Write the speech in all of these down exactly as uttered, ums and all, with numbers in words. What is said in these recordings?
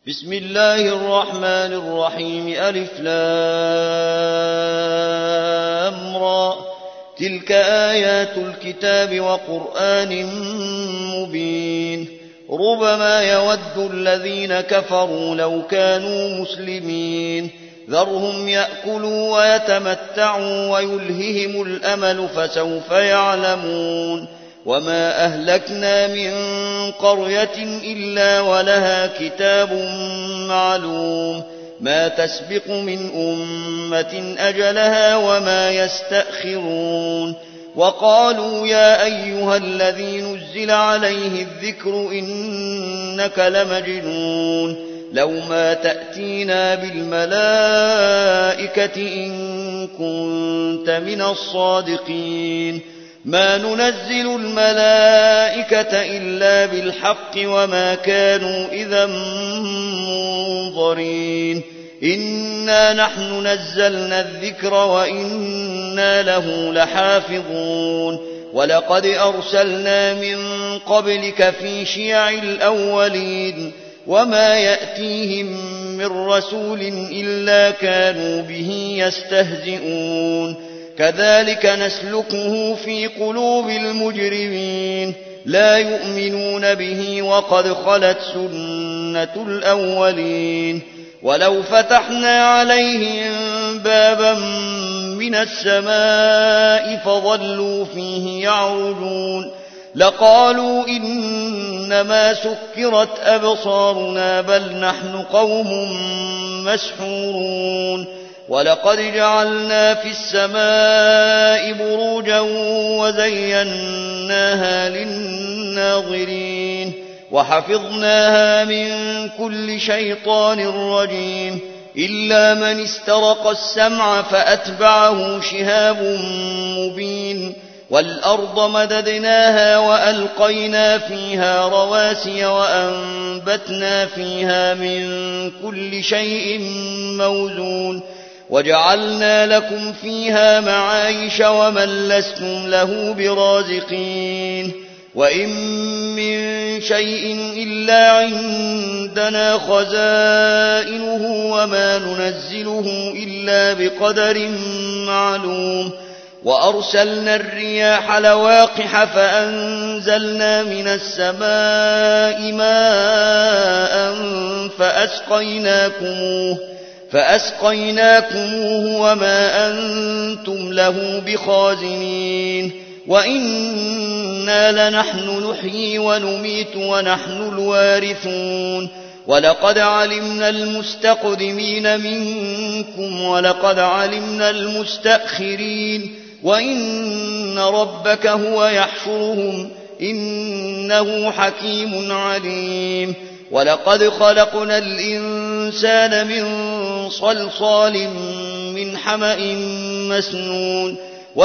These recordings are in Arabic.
بسم الله الرحمن الرحيم ألف لام را تلك آيات الكتاب وقرآن مبين ربما يود الذين كفروا لو كانوا مسلمين ذرهم يأكلوا ويتمتعوا ويلههم الأمل فسوف يعلمون وما أهلكنا من قرية إلا ولها كتاب معلوم ما تسبق من أمة أجلها وما يستأخرون وقالوا يا أيها الذي نزل عليه الذكر إنك لمجنون لو ما تأتينا بالملائكة إن كنت من الصادقين ما ننزل الملائكة إلا بالحق وما كانوا إذا منظرين إنا نحن نزلنا الذكر وإنا له لحافظون ولقد أرسلنا من قبلك في شيع الأولين وما يأتيهم من رسول إلا كانوا به يستهزئون كذلك نسلكه في قلوب المجرمين لا يؤمنون به وقد خلت سنة الأولين ولو فتحنا عليهم بابا من السماء فظلوا فيه يعرجون لقالوا إنما سكرت أبصارنا بل نحن قوم مسحورون ولقد جعلنا في السماء بروجا وزيناها للناظرين وحفظناها من كل شيطان رجيم إلا من استرق السمع فأتبعه شهاب مبين والأرض مددناها وألقينا فيها رواسي وأنبتنا فيها من كل شيء موزون وجعلنا لكم فيها معايش ومن لستم له برازقين وإن من شيء إلا عندنا خزائنه وما ننزله إلا بقدر معلوم وأرسلنا الرياح لواقح فأنزلنا من السماء ماء فأسقيناكموه فأسقيناكموه وما أنتم له بخازنين وإنا لنحن نحيي ونميت ونحن الوارثون ولقد علمنا المستقدمين منكم ولقد علمنا المستأخرين وإن ربك هو يحشرهم إنه حكيم عليم ولقد خلقنا الإنسان من صلصال من حمأ مسنون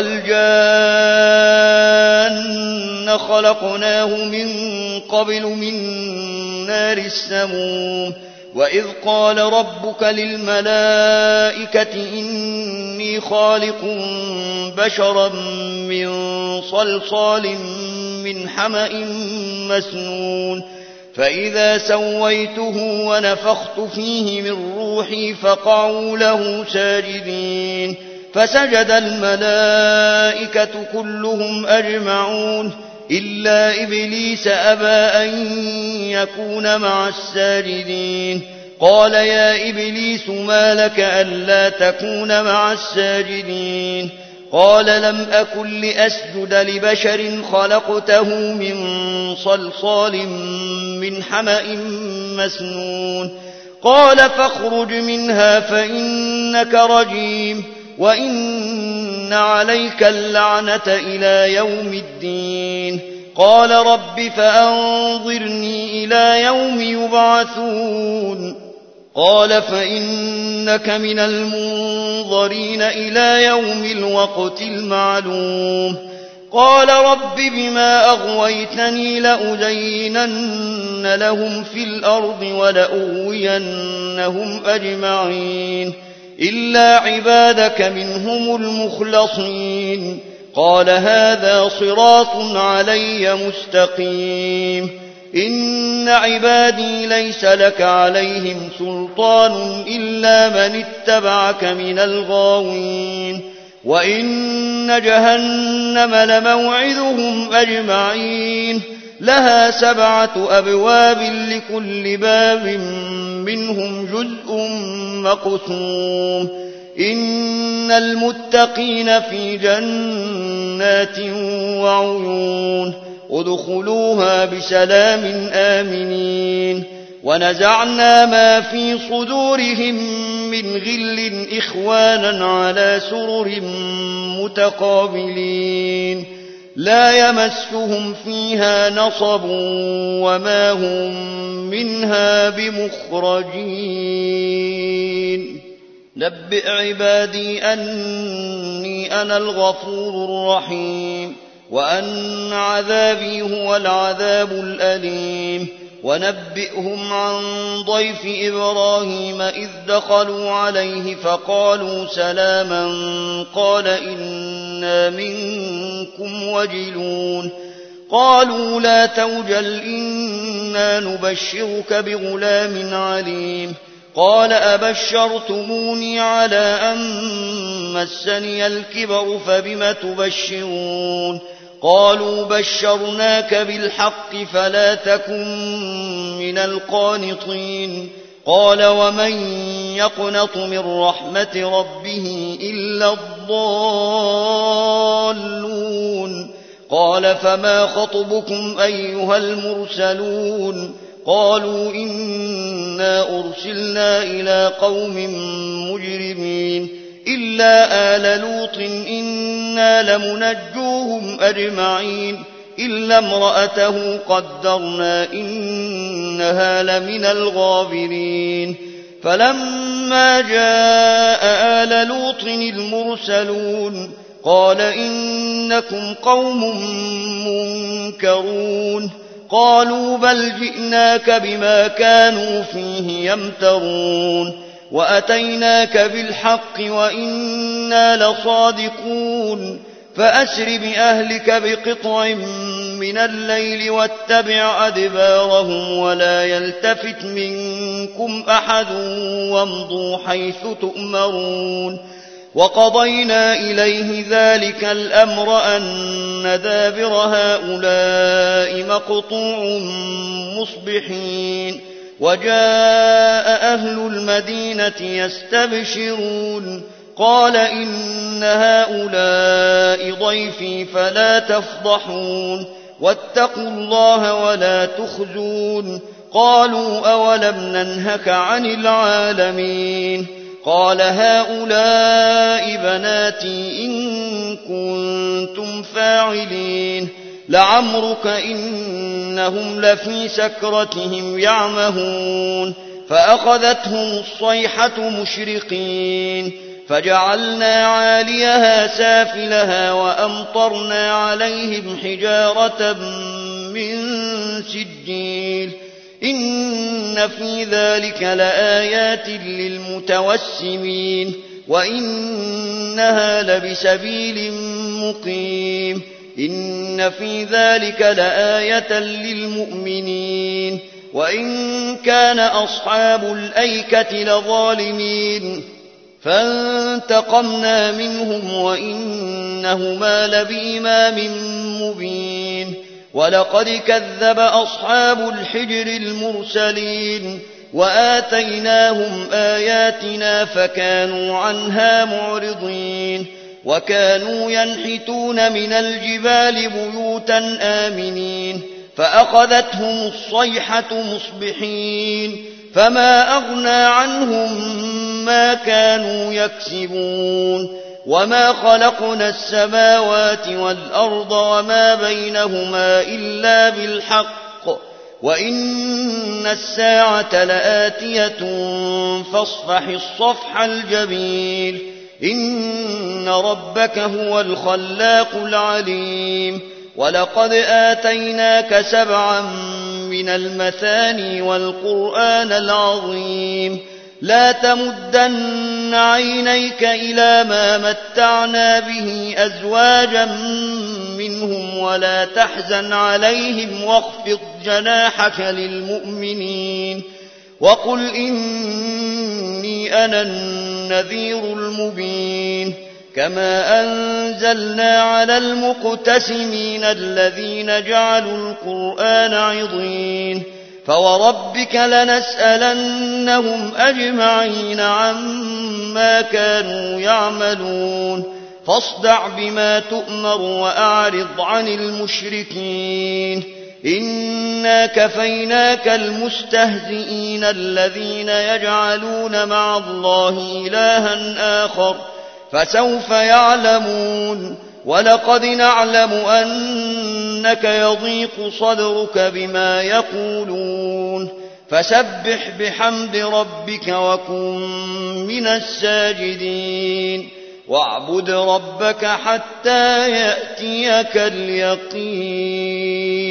والجان خلقناه من قبل من نار السموم وإذ قال ربك للملائكة إني خالق بشرا من صلصال من حمأ مسنون فإذا سويته ونفخت فيه من روحي فقعوا له ساجدين فسجد الملائكة كلهم أجمعون إلا إبليس أبى أن يكون مع الساجدين قال يا إبليس ما لك ألا تكون مع الساجدين قال لم أكن لأسجد لبشر خلقته من صلصال من حمأ مسنون قال فاخرج منها فإنك رجيم وإن عليك اللعنة إلى يوم الدين قال رب فأنظرني إلى يوم يبعثون قال فإنك من المنظرين إلى يوم الوقت المعلوم قال رب بما أغويتني لأزينن لهم في الأرض ولأغوينهم أجمعين إلا عبادك منهم المخلصين قال هذا صراط علي مستقيم إن عبادي ليس لك عليهم سلطان إلا من اتبعك من الغاوين وإن جهنم لموعدهم أجمعين لها سبعة أبواب لكل باب منهم جزء مقسوم إن المتقين في جنات وعيون ادخلوها بسلام آمنين ونزعنا ما في صدورهم من غل إخوانا على سرر متقابلين لا يمسهم فيها نصب وما هم منها بمخرجين نبئ عبادي أني أنا الغفور الرحيم وأن عذابي هو العذاب الأليم ونبئهم عن ضيف إبراهيم إذ دخلوا عليه فقالوا سلاما قال إنا منكم وجلون قالوا لا توجل إنا نبشرك بغلام عليم قال أبشرتموني على أن مسني الكبر فبم تبشرون قالوا بشرناك بالحق فلا تكن من القانطين قال ومن يقنط من رحمة ربه إلا الضالون قال فما خطبكم أيها المرسلون قالوا إنا أرسلنا إلى قوم مجرمين إلا آل لوط إنا لمنجوهم أجمعين إلا امرأته قدرنا إنها لمن الغابرين فلما جاء آل لوط المرسلون قال إنكم قوم منكرون قالوا بل جئناك بما كانوا فيه يمترون وأتيناك بالحق وإنا لصادقون فأسر بأهلك بقطع من الليل واتبع أدبارهم ولا يلتفت منكم أحد وامضوا حيث تؤمرون وقضينا إليه ذلك الأمر أن دابر هؤلاء مقطوع مصبحين وجاء أهل المدينة يستبشرون قال إن هؤلاء ضيفي فلا تفضحون واتقوا الله ولا تخزون قالوا أولم ننهك عن العالمين قال هؤلاء بناتي إن كنتم فاعلين لعمرك إنهم لفي سكرتهم يعمهون فأخذتهم الصيحة مشرقين فجعلنا عاليها سافلها وأمطرنا عليهم حجارة من سجيل إن في ذلك لآيات للمتوسمين وإنها لبسبيل مقيم إن في ذلك لآية للمؤمنين وإن كان أصحاب الأيكة لظالمين فانتقمنا منهم وإنهما لبإمام مبين ولقد كذب أصحاب الحجر المرسلين وآتيناهم آياتنا فكانوا عنها معرضين وكانوا ينحتون من الجبال بيوتا آمنين فأخذتهم الصيحة مصبحين فما أغنى عنهم ما كانوا يكسبون وما خلقنا السماوات والأرض وما بينهما إلا بالحق وإن الساعة لآتية فاصفح الصفح الجميل إن ربك هو الخلاق العليم ولقد آتيناك سبعا من المثاني والقرآن العظيم لا تمدن عينيك إلى ما متعنا به أزواجا منهم ولا تحزن عليهم واخفض جناحك للمؤمنين وقل إني أنا النذير المبين كما أنزلنا على المقتسمين الذين جعلوا القرآن عضين فوربك لنسألنهم أجمعين عما كانوا يعملون فاصدع بما تؤمر وأعرض عن المشركين إنا كفيناك المستهزئين الذين يجعلون مع الله إلها آخر فسوف يعلمون ولقد نعلم أنك يضيق صدرك بما يقولون فسبح بحمد ربك وكن من الساجدين واعبد ربك حتى يأتيك اليقين